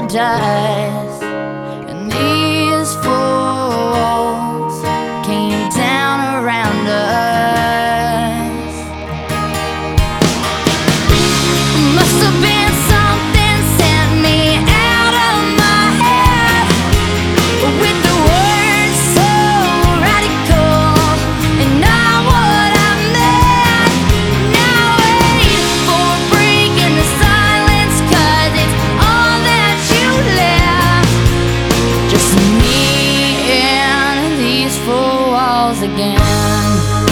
dust, and these four walls came down around us. Must have been something sent me out of my head, with the words so radical and not what I meant. Now wait for a break in the silence, 'cause it's all that you left. Just me and these four walls again.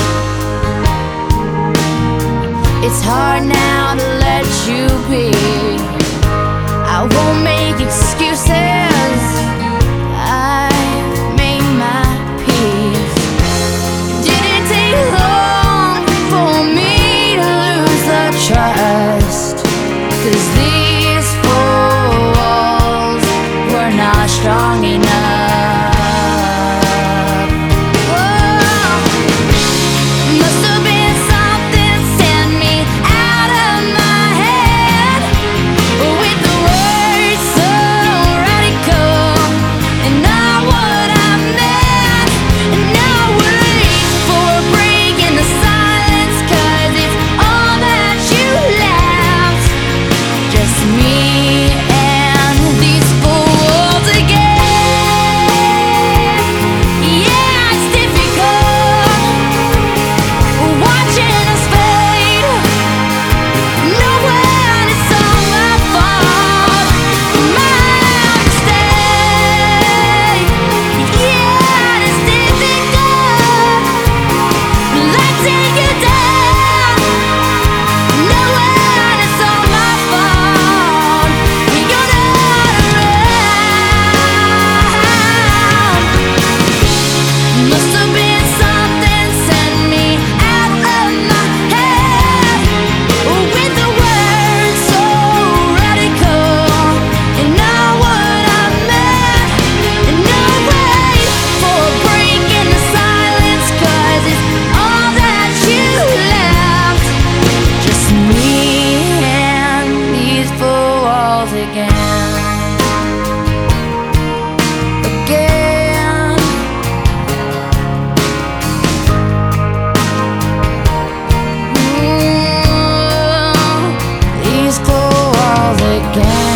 It's hard now to let you be. I won't make excuses, I've made my peace. Didn't take long for me to lose the trust, 'cause these four walls were not strong enough. Whoa. Must have been something sent me out of my head, with the words so radical and not what I meant. And now wait for a break in the silence, 'cause it's all that you left. Just me and these four walls again. Yeah, it's difficult watching us fade, knowing it's all my fault, my mistake. Yeah, it's difficult letting you down, knowing it's all my fault. You're not around. Must have been something sent me out of my head, with the words so radical and not what I meant. And now wait for a break in the silence, 'cause it's all that you left. Just me and these four walls again. Again. These four walls again.